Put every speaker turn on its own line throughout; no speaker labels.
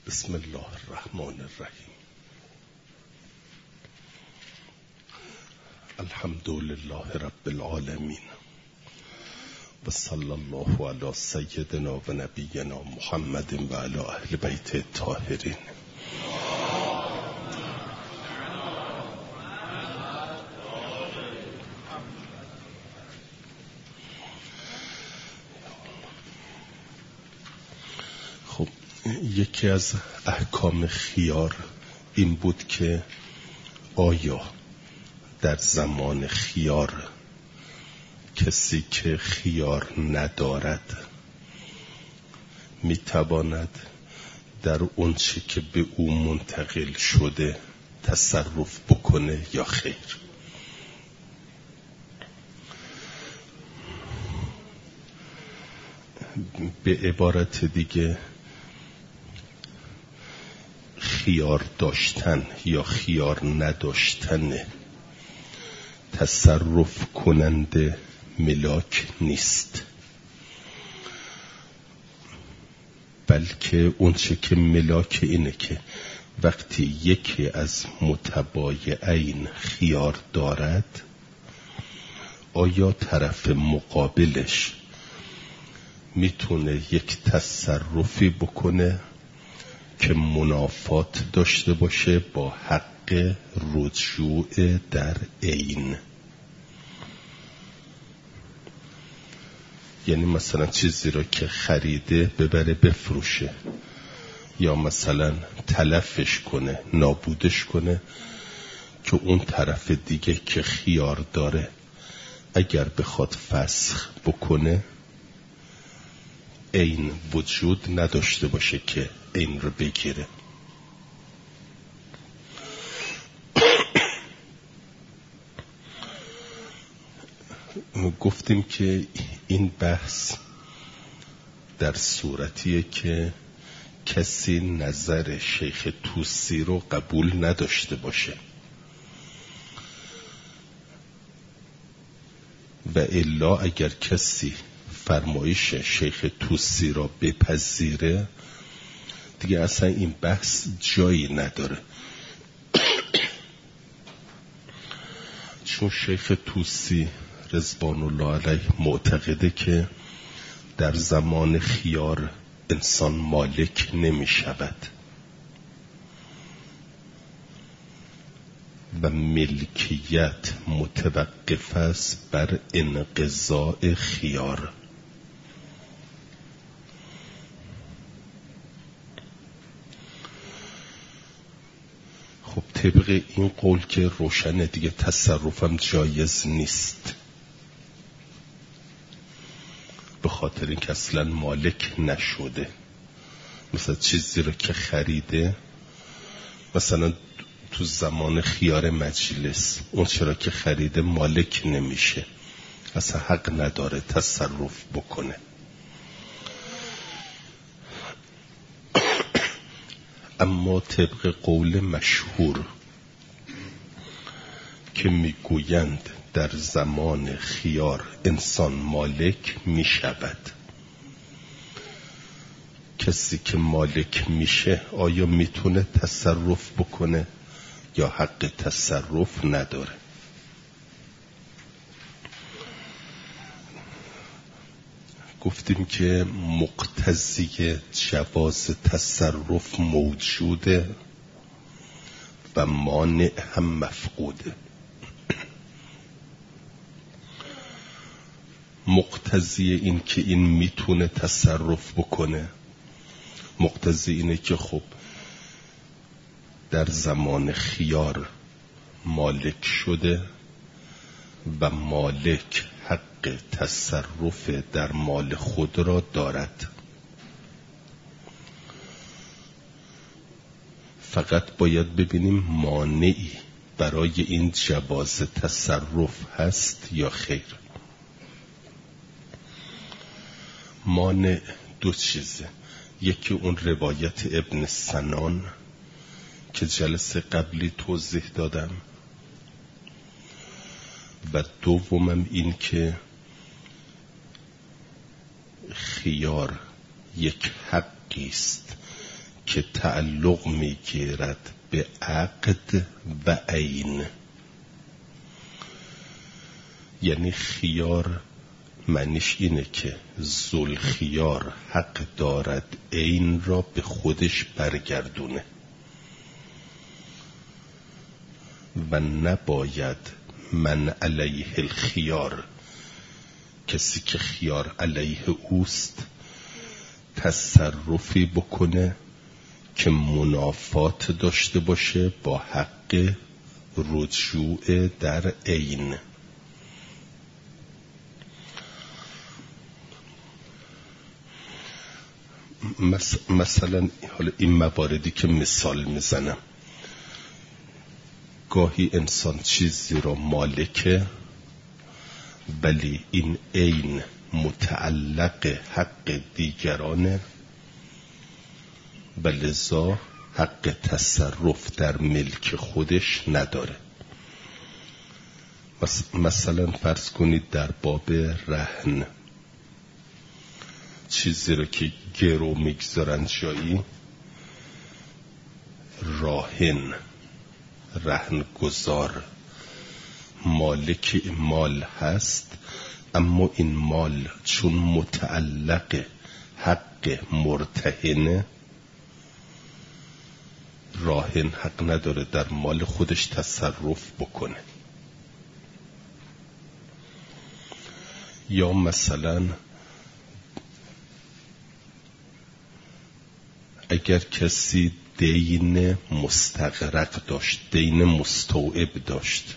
بسم الله الرحمن الرحیم. الحمد لله رب العالمین و صلی الله علی سیدنا و نبینا محمد و علی اهل بیت الطاهرین. خب یکی از احکام خیار این بود که آیا در زمان خیار کسی که خیار ندارد میتواند در اون چی که به او منتقل شده تصرف بکنه یا خیر؟ به عبارت دیگه خیار داشتن یا خیار نداشتن تصرف کننده ملاک نیست، بلکه اون چه که ملاک اینه که وقتی یکی از متبایعین خیار دارد آیا طرف مقابلش میتونه یک تصرفی بکنه که منافات داشته باشه با حق رجوع در عین. یعنی مثلا چیزی را که خریده ببره بفروشه یا مثلا تلفش کنه، نابودش کنه، که اون طرف دیگه که خیار داره اگر بخواد فسخ بکنه عین وجود نداشته باشه که عین رو بگیره. گفتیم که این بحث در صورتیه که کسی نظر شیخ طوسی رو قبول نداشته باشه و الا اگر کسی فرمایش شیخ طوسی را بپذیره دیگه اصلا این بحث جایی نداره، چون شیخ طوسی رضوان الله علیه معتقده که در زمان خیار انسان مالک نمی شود و ملکیت متوقف است بر انقضاء خیار. خب طبق این قول که روشنه دیگه تصرفم جایز نیست، به خاطر این که اصلا مالک نشده. مثلا چیزی رو که خریده، مثلا تو زمان خیار مجلس اون چرا که خریده مالک نمیشه، اصلا حق نداره تصرف بکنه. اما طبق قول مشهور که میگویند در زمان خیار انسان مالک میشود، کسی که مالک میشه آیا میتونه تصرف بکنه یا حق تصرف نداره؟ گفتیم که مقتضی جواز تصرف موجوده و مانع هم مفقوده. مقتضی این که این میتونه تصرف بکنه، مقتضی اینه که خب در زمان خیار مالک شده و مالک حق تصرف در مال خود را دارد، فقط باید ببینیم مانعی برای این جواز تصرف هست یا خیر. مانع دو چیزه، یکی اون روایت ابن سنان که جلسه قبلی توضیح دادم و دومم این که خیار یک حقی است که تعلق میگیرد به عقد و عین. یعنی خیار معنیش اینه که ذوالخیار حق دارد عین را به خودش برگردونه و نباید من علیه الخیار، کسی که خیار علیه اوست، تصرفی بکنه که منافات داشته باشه با حق رجوع در عین. مثلا حالا این مواردی که مثال میزنم، گاهی انسان چیزی را مالکه ولی این عین متعلق حق دیگرانه و لذا حق تصرف در ملک خودش نداره. مثلا فرض کنید در باب رهن، چیزی رو که گرو میگذارن جایی، راهن رهن گذار مالک مال هست، اما این مال چون متعلق حق مرتهنه، راهن حق نداره در مال خودش تصرف بکنه. یا مثلا اگر کسی دین مستغرق داشت، دین مستوعب داشت،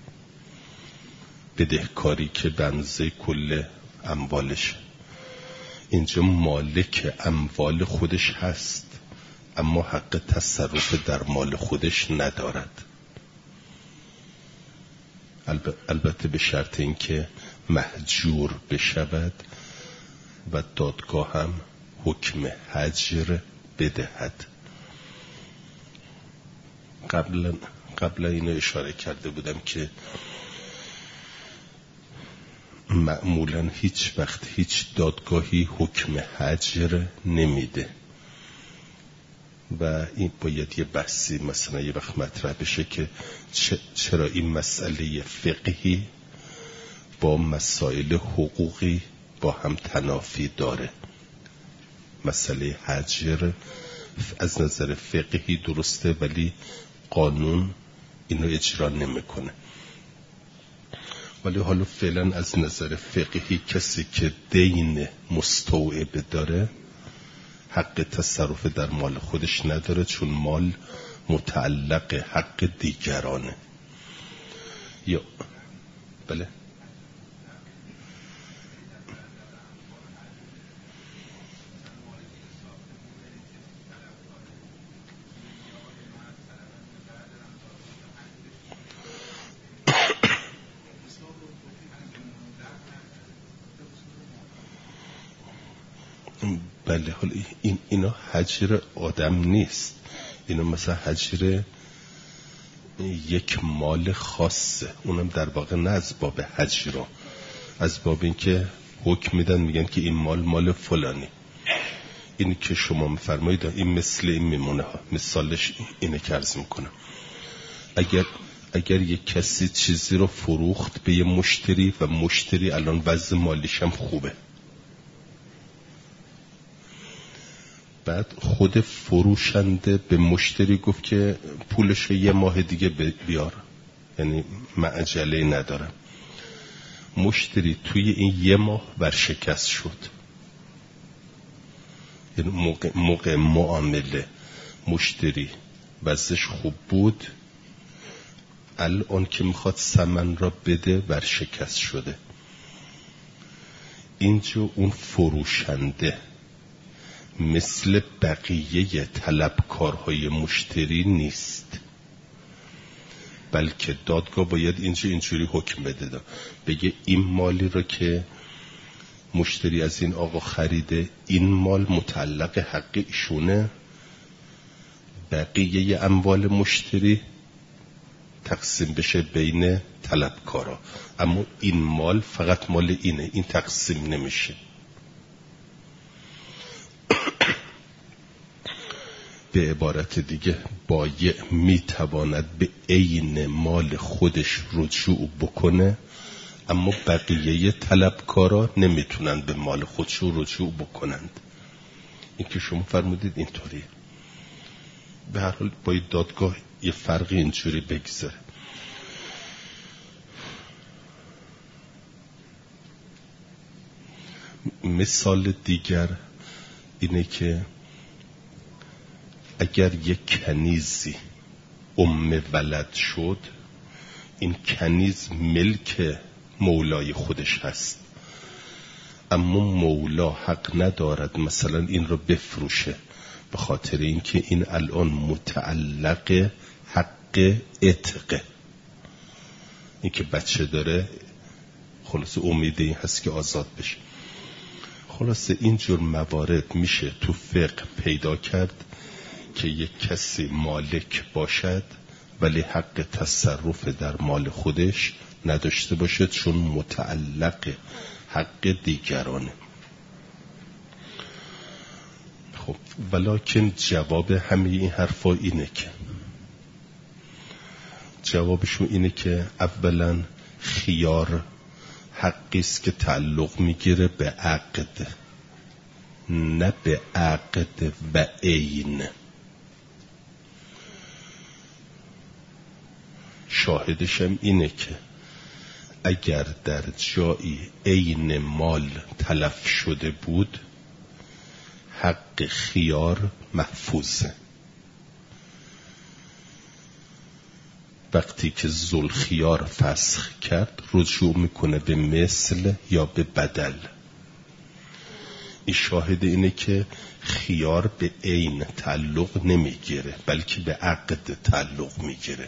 بدهکاری که بنزه کل اموالش، اینجا مالک اموال خودش هست اما حق تصرف در مال خودش ندارد. البته به شرط اینکه مهجور بشود و دادگاه هم حکم هجر بدهد. قبل اینو اشاره کرده بودم که معمولا هیچ وقت هیچ دادگاهی حکم هجر نمیده و این باید یه بحثی مثلا یه وقت مطرح بشه که چرا این مسئله فقهی با مسائل حقوقی با هم تنافی داره. مسئله هجر از نظر فقهی درسته ولی قانون اینو اجرا نمیکنه. ولی حالا فعلا از نظر فقهی کسی که دین مستوعب داره حق تصرف در مال خودش نداره، چون مال متعلق حق دیگرانه. یا بله بله، حالا اینا هجر آدم نیست، اینا مثلا هجر یک مال خاصه، اونم در واقع نه از باب هجر، از باب این که حکم میدن میگن که این مال فلانی. این که شما میفرمایید این مثل این میمونه ها. مثالش اینه که عرض میکنم، اگر یک کسی چیزی رو فروخت به یه مشتری و مشتری الان وضع مالیش هم خوبه، بعد خود فروشنده به مشتری گفت که پولش یه ماه دیگه بیار، یعنی من عجله ندارم. مشتری توی این یه ماه ورشکست شد، یعنی موقع معامله مشتری وضعش خوب بود، الان که میخواد ثمن را بده ورشکست شده. اینجا اون فروشنده مثل بقیه طلبکارهای مشتری نیست، بلکه دادگاه باید اینجوری حکم بده، بگه این مالی را که مشتری از این آقا خریده این مال متعلق حق ایشونه، بقیه اموال مشتری تقسیم بشه بین طلبکارا، اما این مال فقط مال اینه، این تقسیم نمیشه. به عبارت دیگه بایع میتواند به عین مال خودش رجوع بکنه، اما بقیه طلبکارا نمیتونن به مال خودشون رجوع بکنند. این که شما فرمودید اینطوریه. به هر حال باید دادگاه یه فرقی اینجوری بگذاره. مثال دیگر اینه که اگر یک کنیزی ولد شد، این کنیز ملک مولای خودش هست، اما مولا حق ندارد مثلا این رو بفروشه، به خاطر اینکه این الان متعلق حق عتقه. این که بچه داره خلاص امید این هست که آزاد بشه. خلاص اینجور موارد میشه تو فقه پیدا کرد که یک کسی مالک باشد ولی حق تصرف در مال خودش نداشته باشد، چون متعلق حق دیگرانه. خب ولکن جواب همه این حرفا اینه که جوابشون اینه که اولا خیار حقی است که تعلق میگیره به عقد، نه به عقد و عین. شاهدش هم اینه که اگر در جایی عین مال تلف شده بود، حق خیار محفوظه. وقتی که ذوالخیار فسخ کرد، رجوع میکنه به مثل یا به بدل. این شاهد اینه که خیار به عین تعلق نمیگیره، بلکه به عقد تعلق میگیره.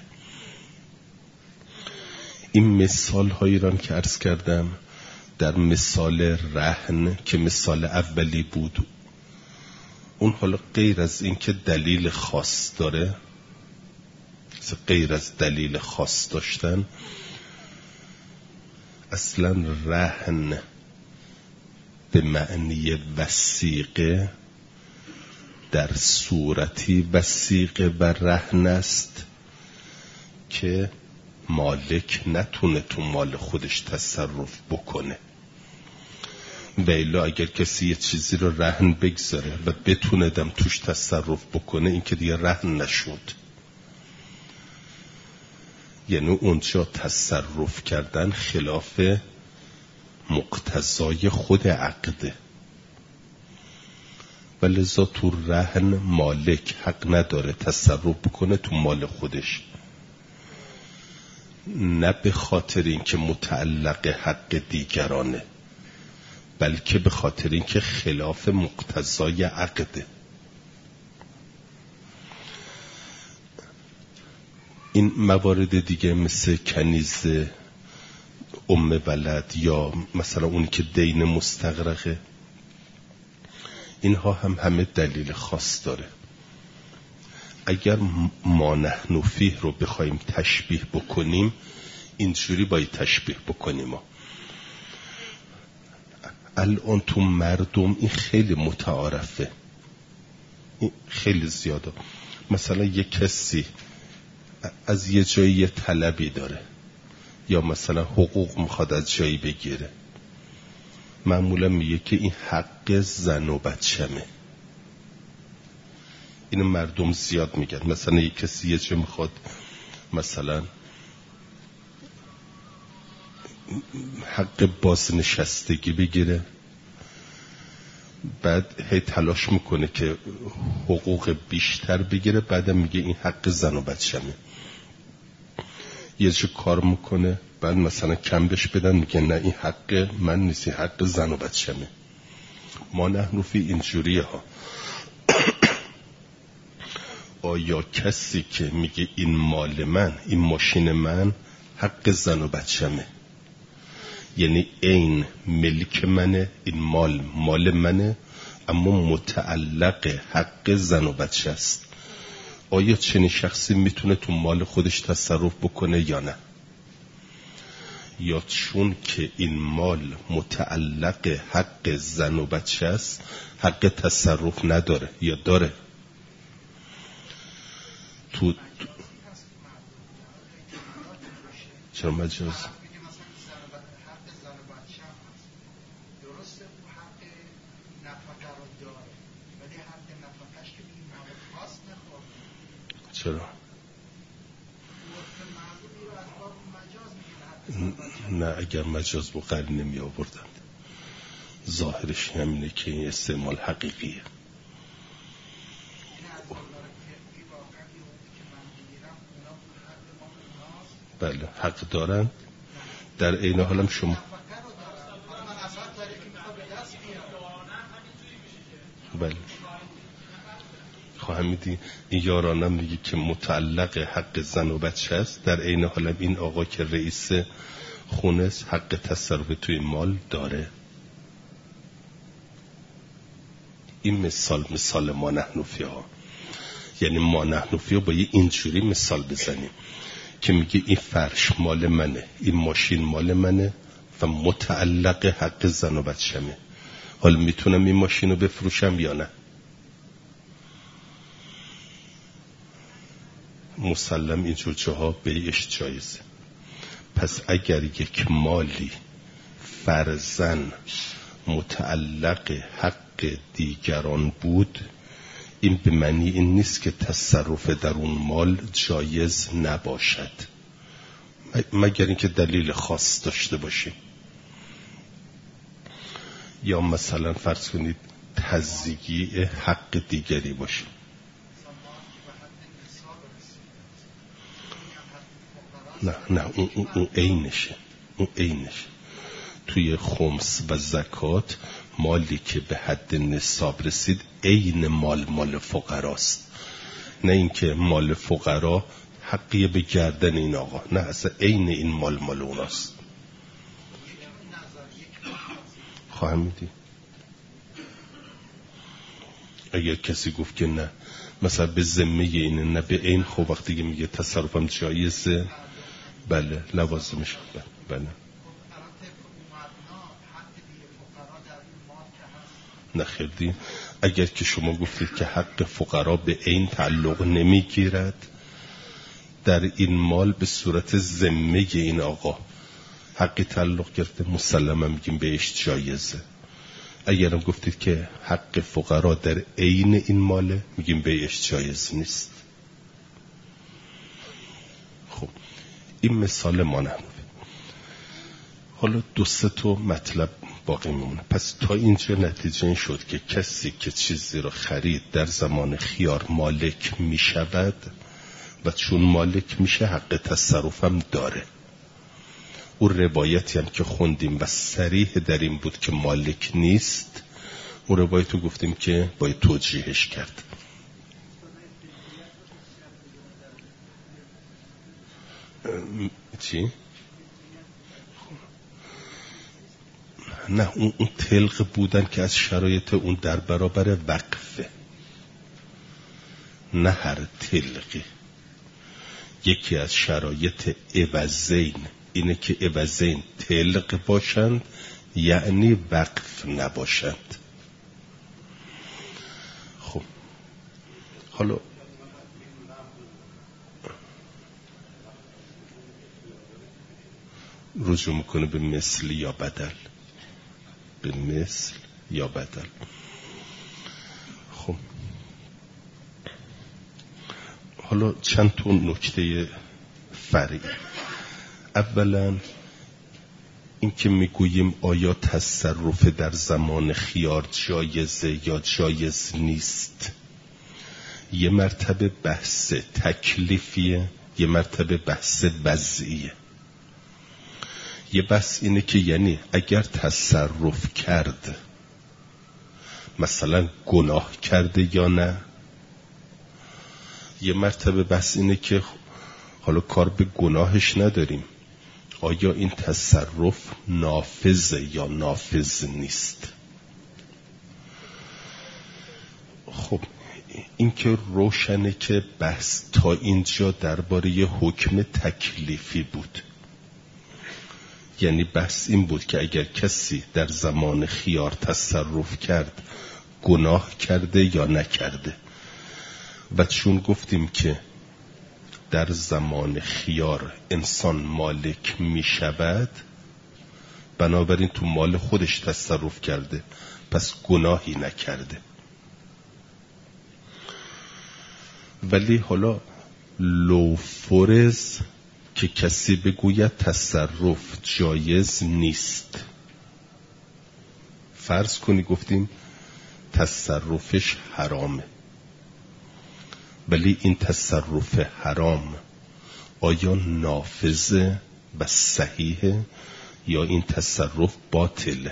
این مثال هایی را که عرض کردم در مثال رهن که مثال اولی بود، اون حالا غیر از این که دلیل خاص داره، غیر از دلیل خاص داشتن، اصلا رهن به معنی وثیقه در صورتی وثیقه و رهن است که مالک نتونه تو مال خودش تصرف بکنه. و الا اگر کسی یه چیزی رو رهن بگذاره و بتونه دم توش تصرف بکنه، این که دیگه رهن نشد. یعنی اونجا تصرف کردن خلاف مقتضای خود عقده، و لذا تو رهن مالک حق نداره تصرف بکنه تو مال خودش، نه به خاطر اینکه متعلق حق دیگرانه، بلکه به خاطر اینکه خلاف مقتضای عقده. این موارد دیگه مثل کنیز ولد یا مثلا اونی که دین مستغرقه، اینها هم همه دلیل خاص داره. اگر ما نحن فیه رو بخوایم تشبیه بکنیم، اینجوری باید تشبیه بکنیم. الان تو مردم این خیلی متعارفه، این خیلی زیاده. مثلا یک کسی از یه جایی یه طلبی داره یا مثلا حقوق میخواد از جایی بگیره، معمولا میگه که این حق زن و بچمه. این مردم زیاد میگن. مثلا یک کسی یه جایی میخواد مثلا حق بازنشستگی بگیره، بعد هی تلاش میکنه که حقوق بیشتر بگیره، بعدم میگه این حق زن و بچمه. یه جا کار میکنه، بعد مثلا کم بهش بدن، میگه نه این حق من نیست، این حق زن و بچمه. ما نحن فی اینجوریه ها. آیا کسی که میگه این مال من، این ماشین من، حق زن و بچمه، یعنی این ملک منه، این مال منه، اما متعلق حق زن و بچه است، آیا چنین شخصی میتونه تو مال خودش تصرف بکنه یا نه؟ یا چون که این مال متعلق حق زن و بچه است، حق تصرف نداره یا داره؟ تو چرا مجاز؟ چرا؟ نه اگر مجاز با قرینه نمی آوردند. ظاهرش همینه که این استعمال حقیقیه. بله حق دارن، در عین حال هم شما بله خواهم میدی این یارانم میگه که متعلق حق زن و بچه است، در عین حال این آقا که رئیس خونه است حق تصرف توی مال داره. این مثال ما نحنفی ها، یعنی ما نحنفی ها با یه اینجوری مثال بزنیم که میگه این فرش مال منه، این ماشین مال منه و متعلق حق زن و بچه‌مه. حالا میتونم این ماشین رو بفروشم یا نه؟ مسلم اینجور جاها بیعش جایزه. پس اگر یک مالی فرضاً متعلق حق دیگران بود، این به معنی این نیست که تصرف در اون مال جایز نباشد، مگر اینکه دلیل خاص داشته باشیم. یا مثلا فرض کنید تضییع حق دیگری باشه. نه اون عینشه. توی خمس و زکات مالی که به حد نصاب رسید عین مال فقراست، نه اینکه مال فقرا حقیه به گردن این آقا، نه اصلا عین این مال اوناست. خواهم میدی اگر کسی گفت که نه مثلا به ذمه اینه، نه به عین، خب وقتی که میگه تصرفم جایزه، بله لوازمش بله. نخیردین اگر که شما گفتید که حق فقرا به عین تعلق نمیگیرد، در این مال به صورت ذمه این آقا حقی تعلق گرفته، مسلما میگیم بهش جایزه. اگرم گفتید که حق فقرا در عین این ماله، میگیم بهش جایز نیست. خب این مثال ما نمونه. حالا 2-3 مطلب باقی میمونه. پس تا اینجا نتیجه این شد که کسی که چیزی رو خرید در زمان خیار مالک میشود و چون مالک میشه حق تصرفم داره. اون روایتی هم که خوندیم و صریح در این بود که مالک نیست، اون روایت رو گفتیم که باید توجیهش کرد. چی؟ نه اون تلق بودن که از شرایط اون در برابر وقفه، نه هر تلقی. یکی از شرایط عوضین اینه که عوضین تلق باشند، یعنی وقف نباشند. خب حالا رجوع میکنه به مثل یا بدل، به مثل یا بدل. خب حالا چند تا نکته فرعی. اولا این که میگوییم آیا تصرف در زمان خیار جایزه یا جایز نیست، یه مرتبه بحث تکلیفیه، یه مرتبه بحث وضعیه. یه بحث اینه که یعنی اگر تصرف کرد مثلا گناه کرده یا نه. یه مرتبه بحث اینه که حالا کار به گناهش نداریم، آیا این تصرف نافذه یا نافذ نیست. خب این که روشنه که بحث تا اینجا درباره حکم تکلیفی بود، یعنی بحث این بود که اگر کسی در زمان خیار تصرف کرد گناه کرده یا نکرده. و چون گفتیم که در زمان خیار انسان مالک می شود، بنابراین تو مال خودش تصرف کرده، پس گناهی نکرده. ولی حالا لو فرض که کسی بگوید تصرف جایز نیست، فرض کنی گفتیم تصرفش حرامه، ولی این تصرف حرام آیا نافذه و صحیحه یا این تصرف باطله؟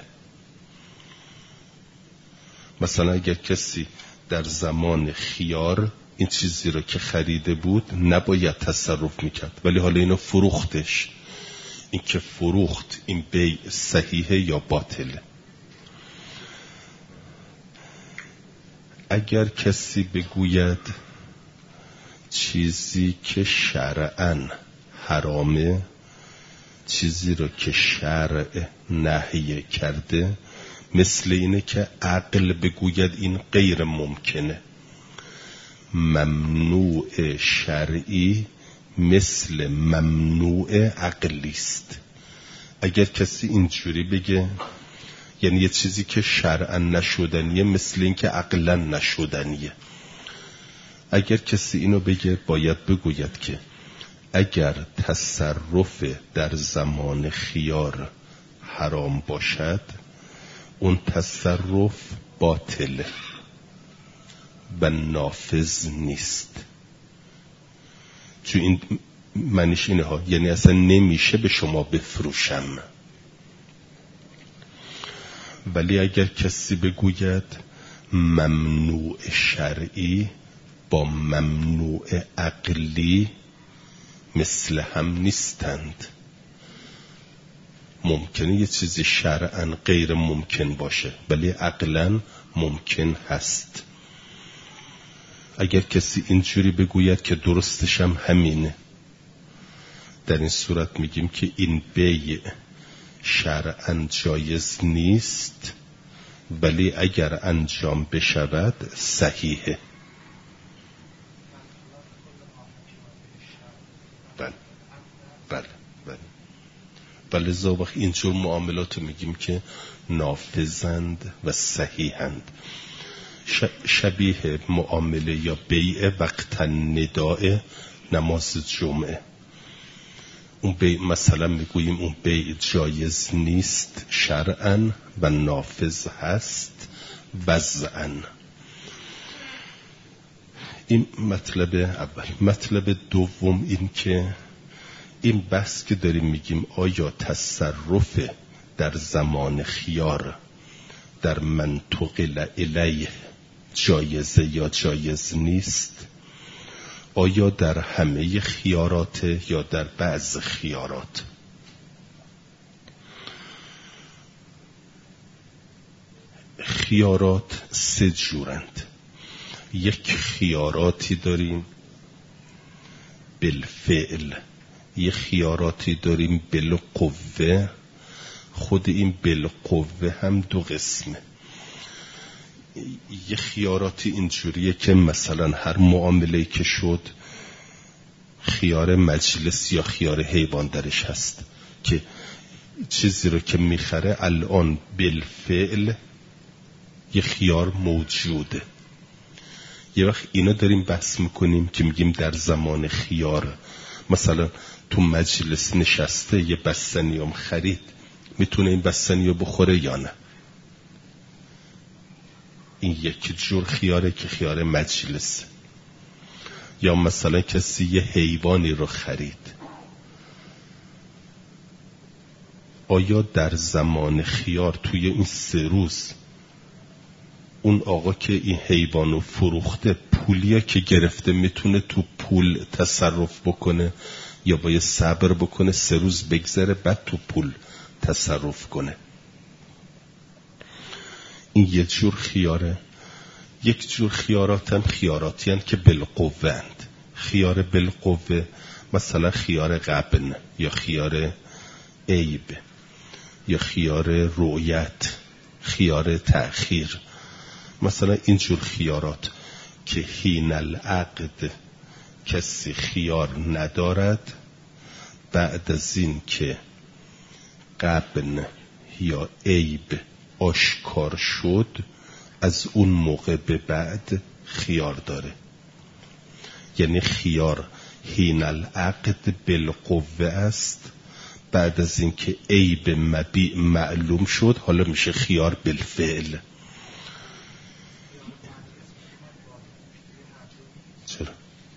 مثلا اگر کسی در زمان خیار این چیزی رو که خریده بود نباید تصرف میکرد، ولی حالا اینو فروختش، این که فروخت این بیع صحیحه یا باطله؟ اگر کسی بگوید چیزی که شرعاً حرامه، چیزی رو که شرع نهی کرده، مثل اینه که عقل بگوید این غیر ممکنه. ممنوع شرعی مثل ممنوع عقلی است. اگر کسی اینجوری بگه، یعنی یه چیزی که شرعاً نشدنیه مثل این که عقلاً نشدنیه. اگر کسی اینو بگه باید بگوید که اگر تصرف در زمان خیار حرام باشد، اون تصرف باطله و نافذ نیست. چون این معنیش اینه ها، یعنی اصلا نمیشه به شما بفروشم. ولی اگر کسی بگوید ممنوع شرعی با ممنوع عقلی مثل هم نیستند، ممکنه یه چیزی شرعاً غیر ممکن باشه ولی عقلاً ممکن هست. اگر کسی اینجوری بگوید که درستش هم همینه، در این صورت میگیم که این بیع شرعاً جایز نیست، ولی اگر انجام بشود صحیحه. بله. ولذا وقت اینجور معاملات میگیم که نافذند و صحیحند. شبیه معامله یا بیع وقت نداء نماز جمعه، اون بیع مثلا میگوییم اون بیع جایز نیست شرعاً و نافذ هست وضعاً. این مطلب اول. مطلب دوم این که این بحث که داریم میگیم آیا تصرف در زمان خیار در منطق الیه جایزه یا جایز نیست، آیا در همه خیارات یا در بعض خیارات؟ خیارات سه جورند. یک خیاراتی داریم بالفعل، یک خیاراتی داریم بالقوه. خود این بالقوه هم دو قسمه. یه خیاراتی اینجوریه که مثلا هر معامله‌ای که شد خیار مجلس یا خیار حیوان درش هست، که چیزی رو که میخره الان بالفعل یه خیار موجوده. یه وقت اینا داریم بحث میکنیم که میگیم در زمان خیار مثلا تو مجلس نشسته یه بستنیام خرید، میتونه این بستنیو بخوره یا نه؟ این یک جور خیاره که خیار مجلس. یا مثلا کسی یه حیوانی رو خرید، آیا در زمان خیار توی این 3 روز اون آقا که این حیوانو فروخته پولیه که گرفته میتونه تو پول تصرف بکنه یا باید صبر بکنه 3 روز بگذره بعد تو پول تصرف کنه؟ این یه جور خیاره. یک جور خیارات هم خیاراتی هستند که بالقوه اند. خیار بالقوه مثلا خیار غبن یا خیار عیب یا خیار رؤیت، خیار تأخیر. مثلا اینجور خیارات که حین العقد کسی خیار ندارد بعد از این که غبن یا عیب آشکار شد از اون موقع به بعد خیار داره. یعنی خیار حین العقد بالقوه است، بعد از این که عیب مبیع معلوم شد حالا میشه خیار بالفعل. چرا؟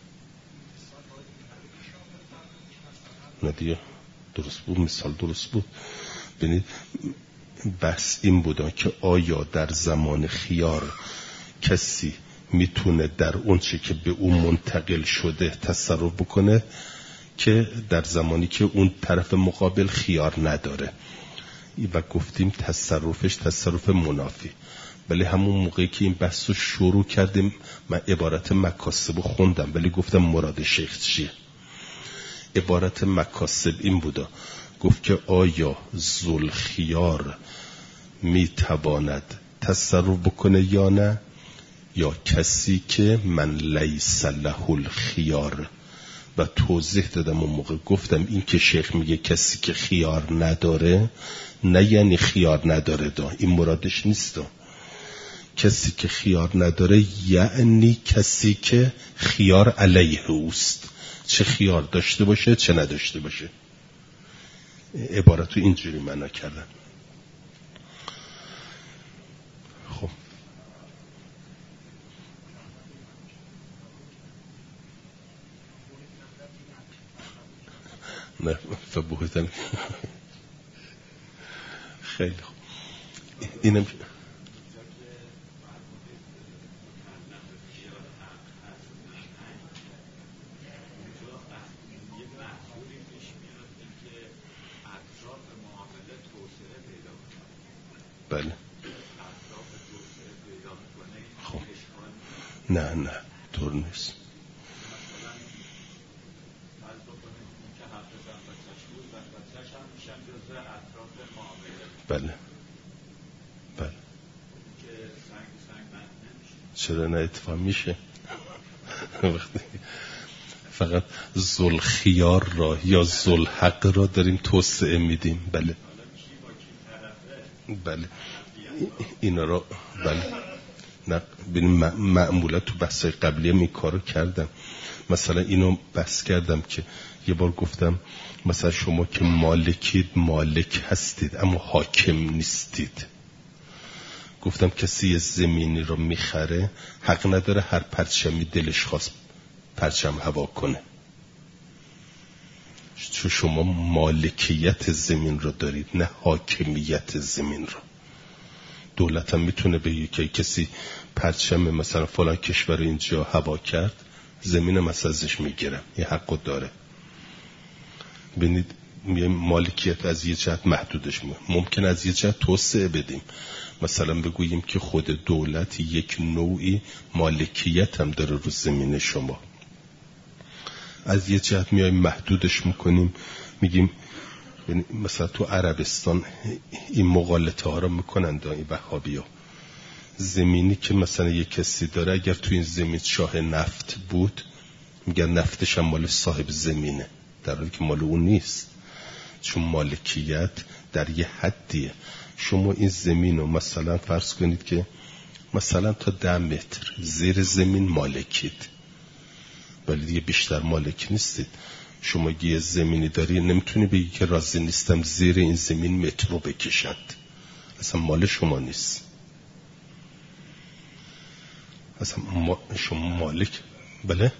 نه دیگه درست بود، مثال درست بود. ببینید بس این بوده که آیا در زمان خیار کسی میتونه در اون چی که به اون منتقل شده تصرف بکنه که در زمانی که اون طرف مقابل خیار نداره، و گفتیم تصرفش تصرف منافی. ولی همون موقعی که این بحث رو شروع کردیم من عبارت مکاسب خوندم، ولی گفتم مراد شیخ چیه. عبارت مکاسب این بوده، گفت که آیا ذوالخیار میتواند تصرف بکنه یا نه، یا کسی که من لیس له الخیار. و توضیح دادم اون موقع، گفتم این که شیخ میگه کسی که خیار نداره نه یعنی خیار نداره دا، این مرادش نیست دا. کسی که خیار نداره یعنی کسی که خیار علیه اوست، چه خیار داشته باشه چه نداشته باشه. عبارتو اینجوری معنا کردم. خب نه فبوهتن خیلی خوب. اینم بله. خب نه طور نیست. بله چرا نه اتفاق میشه. فقط ذوالخیار را یا ذوالحق را داریم توسعه میدیم. بله اینا را بله. نه ببین معمولا تو بحثای قبلی این کارو کردم. مثلا اینو بحث کردم که یه بار گفتم مثلا شما که مالکید مالک هستید اما حاکم نیستید. گفتم کسی یه زمینی رو میخره حق نداره هر پرچمی دلش خواست پرچم هوا کنه، چون شما مالکیت زمین رو دارید نه حاکمیت زمین رو. دولت هم میتونه بگه که کسی پرچم مثلا فلان کشور اینجا هوا کرد زمین مثلا ازش میگیرم، این حقو داره. ببینید مالکیت از یه جهت محدودش ممکن از یه جهت توسعه بدیم، مثلا بگوییم که خود دولت یک نوعی مالکیت هم داره رو زمین شما. از یه جهت میایم محدودش میکنیم، میگیم مثلا تو عربستان این مغالطه ها رو میکنن این وهابیا. زمینی که مثلا یک کسی داره اگر تو این زمین شاه نفت بود میگن نفتش هم مال صاحب زمینه، در حالی که مال اون نیست، چون مالکیت در یه حدیه. شما این زمین رو مثلا فرض کنید که مثلا تا 10 متر زیر زمین مالکید، ولی دیگه بیشتر مالک نیستید. شما یه زمینی داری نمیتونی بگی که راضی نیستم زیر این زمین مترو بکشند، اصلا مال شما نیست. اصلا شما مالک بله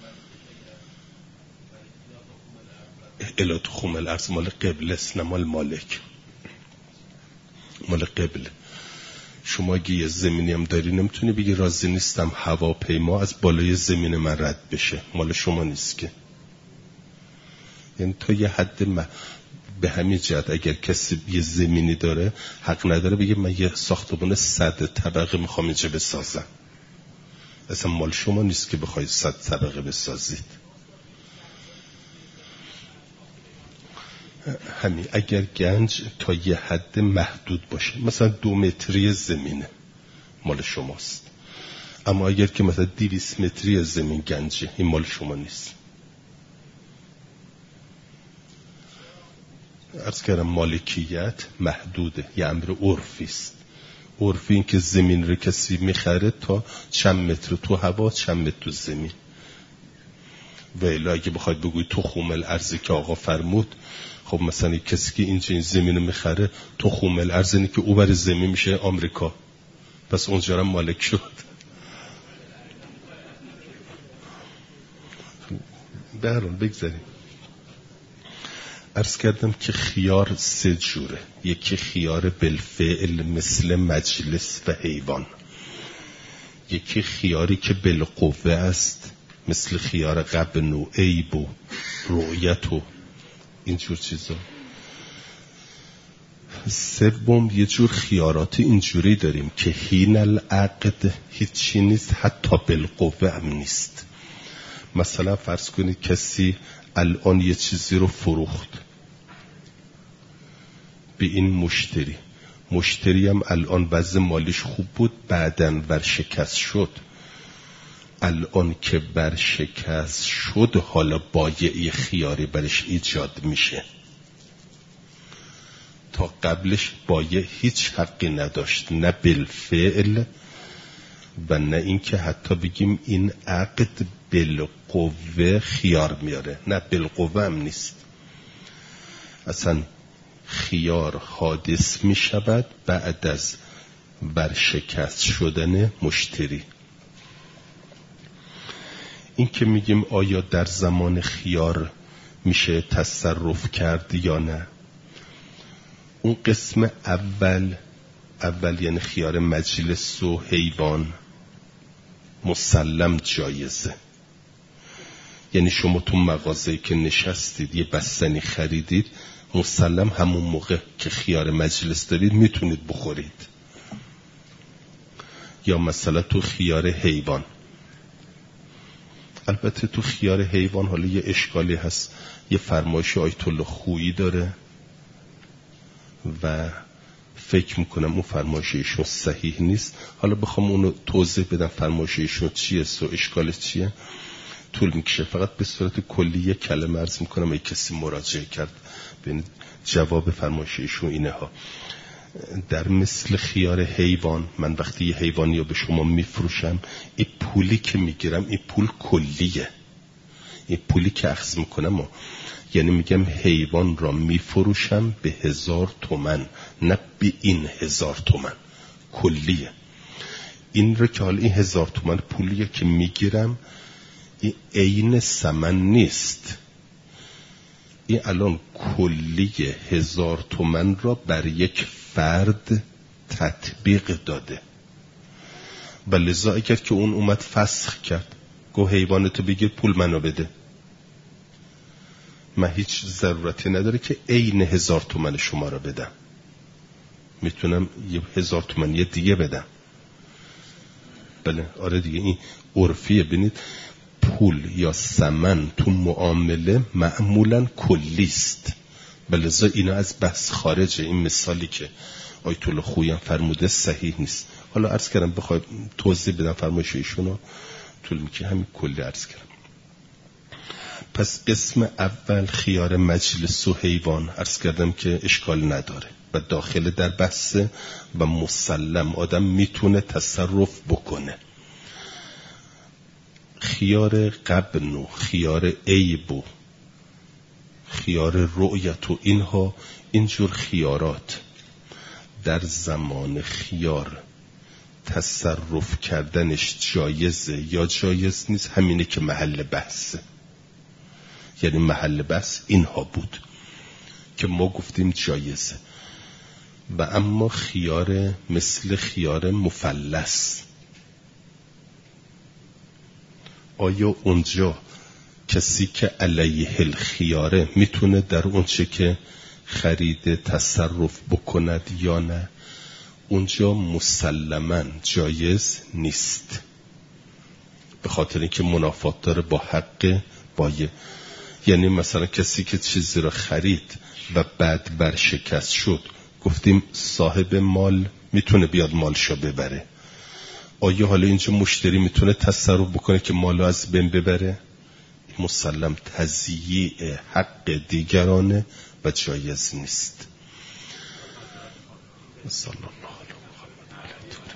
الات خوم الارض مال قبله است نه مال مالک، مال قبله. شما اگه یه زمینی هم داری نمیتونی بگی راضی نیستم هواپیما از بالای زمین من رد بشه، مال شما نیست که. یعنی تا یه حد به همین جهت اگر کسی یه زمینی داره حق نداره بگه من یه ساختمان 100 طبقه میخوام اینجا بسازم، اصلا مال شما نیست که بخواید 100 طبقه بسازید. همین اگر گنج تا یه حد محدود باشه، مثلا 2 متری زمینه مال شماست، اما اگر که مثلا 200 متری زمین گنجه، این مال شما نیست. عرض کردم مالکیت محدوده، یه امر عرفی است. عرفی این که زمین رو کسی میخره تا چند متر تو هوا، چند متر تو زمین. و الا اگه بخواید بگوید تخم الارضی که آقا فرمود، خب مثلا کسی که اینجا این زمین رو میخره، تخم الارض اینه که او بر زمین میشه آمریکا، پس اونجا هم مالک شد. به هر حال بگذاریم. عرض کردم که خیار 3 جوره. یکی خیار بالفعل مثل مجلس و حیوان، یکی خیاری که بالقوه است مثل خیار غبن و عیب و رؤیت و اینجور چیزا. سوم یه جور خیارات اینجوری داریم که حین العقد هیچی نیست، حتی بالقوه هم نیست. مثلا فرض کنید کسی الان یه چیزی رو فروخت به این مشتری هم الان وضع مالیش خوب بود، بعدن ورشکست شد. الان که ورشکست شد حالا بایعی خیاری برش ایجاد میشه. تا قبلش بایع هیچ حقی نداشت، نه بالفعل و نه این که حتی بگیم این عقد بالقوه خیار میاره، نه بالقوه هم نیست. اصلا خیار حادث می شود بعد از ورشکست شدن مشتری. این که میگیم آیا در زمان خیار میشه تصرف کرد یا نه، اون قسم اول یعنی خیار مجلس و حیوان مسلم جایزه. یعنی شما تو مغازه‌ای که نشستید یه بستنی خریدید، مسلم همون موقع که خیار مجلس دارید میتونید بخورید. یا مثلا تو خیار حیوان، البته تو خیار حیوان حالا یه اشکالی هست، یه فرمایش آیت الله خویی داره و فکر میکنم اون فرمایش ایشون صحیح نیست. حالا بخوام اونو توضیح بدم فرمایش ایشون چیه و اشکالش چیه طول میکشه. فقط به صورت کلی یک کلمه عرض میکنم، اگه کسی مراجعه کرد ببینید جواب فرمایش ایشون اینه ها. در مثل خیار حیوان، من وقتی یه حیوانی رو به شما میفروشم، این پولی که میگیرم این پول کلیه، این پولی که اخذ میکنم یعنی میگم حیوان را میفروشم به 1000 تومن، نه به این 1000 تومن، کلیه. این رو که حالا این 1000 تومن پولیه که میگیرم، این عین ثمن نیست. این الان کلیه 1000 تومن را بر یک فرد تطبیق داده و لذا اگر که اون اومد فسخ کرد، گو حیوانتو بگیر پول منو بده، من هیچ ضرورتی نداره که عین 1000 تومن شما را بدم، میتونم 1000 تومن یه دیگه بدم. بله آره دیگه، این عرفیه. ببینید پول یا ثمن تو معامله معمولا کلیست، بلذا اینا از بحث خارجه. این مثالی که آیت الله خویی هم فرموده صحیح نیست. حالا عرض کردم بخوای توضیح بدم فرمایش ایشونو طول میکشه، همین کلی عرض کردم. پس قسم اول خیار مجلس و حیوان عرض کردم که اشکال نداره و داخل در بحث و مسلم آدم میتونه تصرف بکنه. خیار غبن و خیار عیب و خیار رؤیت و اینها، اینجور خیارات در زمان خیار تصرف کردنش جایزه یا جایز نیست، همینه که محل بحثه. یعنی محل بحث اینها بود که ما گفتیم جایزه. و اما خیار مثل خیار مفلس، آیا اونجا کسی که علیه الخیاره میتونه در اون چه که خریده تصرف بکند یا نه؟ اونجا مسلماً جایز نیست، به خاطر اینکه منافات داره با حق بایع. یعنی مثلا کسی که چیزی رو خرید و بعد ورشکست شد، گفتیم صاحب مال میتونه بیاد مالشو ببره. آیا حالا اینجا مشتری میتونه تصرف بکنه که مالو از بین ببره؟ مسلم تضییع حق دیگرانه و جایز نیست. صلی الله علی محمد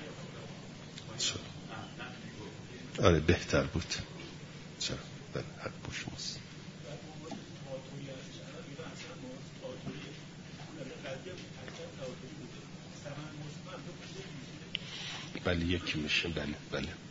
علیه. آره بهتر بود. چرا؟ بله حق با شماست. بله یکی میشه. بله